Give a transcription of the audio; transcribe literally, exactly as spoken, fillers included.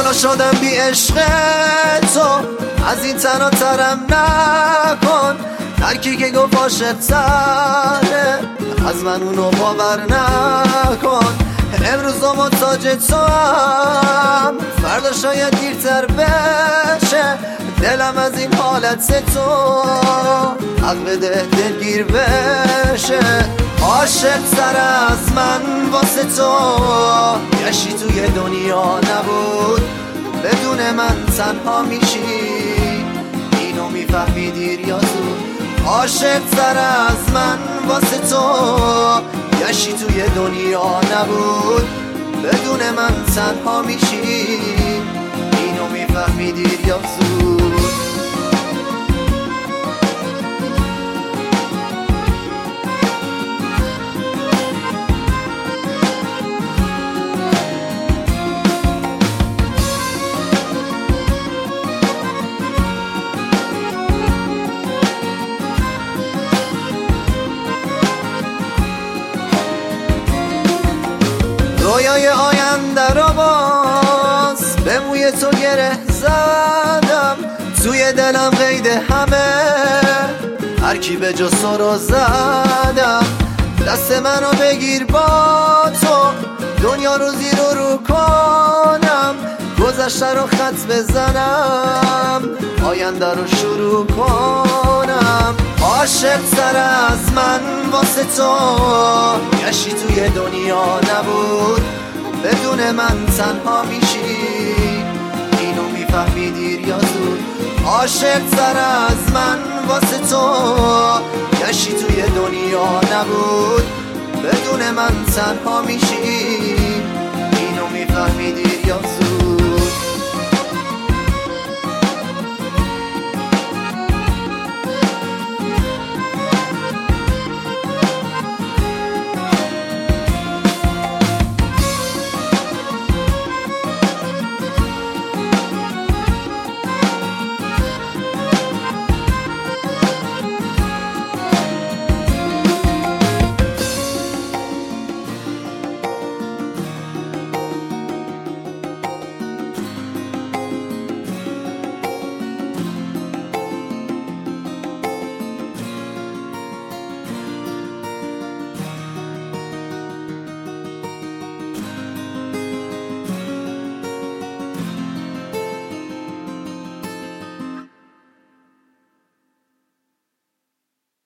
حالا شدم بی عشق تو، از این تنها ترم نکن. هر کی که گفت عاشق تره از من اونو باور نکن. امروز و محتاج تو هم، فردا شاید دیرتر بشه. دلم از این حالت تو حق بده دلگیر بشه. عاشق تر از من واسه تو گشتی توی دنیا نبود. بدون من تنها میشی، اینو میفهمی دیر یا زود. عاشق تر از من واسه تو گشتی توی دنیا نبود. بدون من تنها میشی، اینو میفهمی دیر یا زود. رویای آینده رو باز به موی تو گره زدم. توی دلم قید همه، هر کی به جز تو رو زدم. دست منو بگیر با تو، دنیا رو زیر و رو کنم. گذشته رو خط بزنم، آینده رو شروع کنم. عاشق تر از من واسه تو گشتی توی دنیا نبود. بدون من تنها میشی، اینو میفهمی دیر یا زود. عاشق تر از من واسه تو گشتی توی دنیا نبود. بدون من تنها میشی، اینو میفهمی دیر یا زود.